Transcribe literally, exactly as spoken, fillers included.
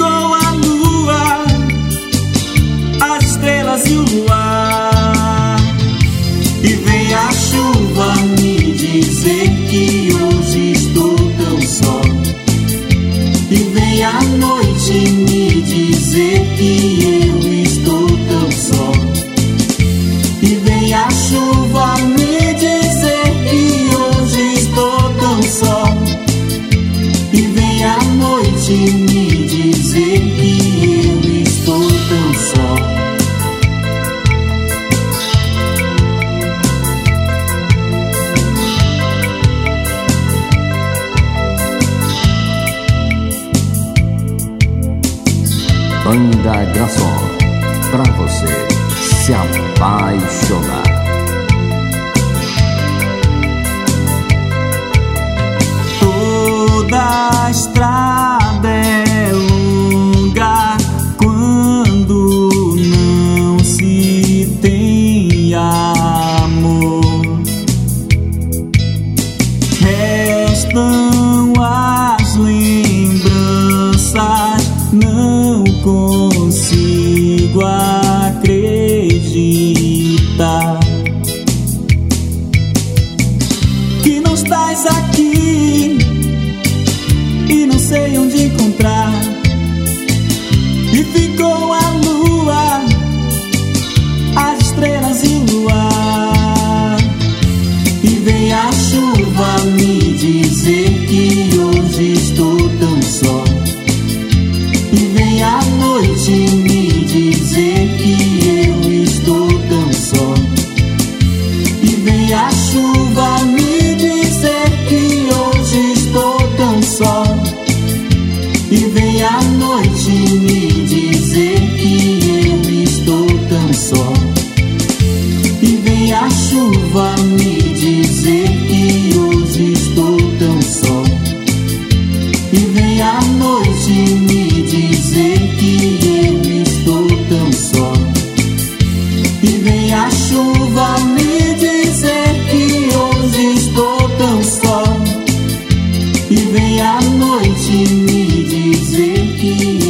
ficou a lua, as estrelas e o luar. E vem a chuva me dizer que hoje estou tão só. E vem a noite me dizer que eu estou tão só. E vem a chuva me dizer que hoje estou tão só. E vem a noite me dizer que eu estou tão só. Banda Garçom, pra você se apaixonar. Toda a estrada é longa quando não se tem amor. Restam as lembranças, não consigo acreditar que não estás aqui e não sei onde encontrar. E ficou a lua, as estrelas e o luar. E vem a chuva me dizer que hoje estou tão só. E vem a noite me dizer que eu estou tão só. E vem a chuva me dizer que hoje estou tão só. E vem a noite me dizer que eu estou tão só. E vem a chuva me dizer que hoje estou tão só. E vem a noite me dizer que eu estou tão só. E vem a chuva me dizer que hoje estou tão só. E vem a noite me dizer que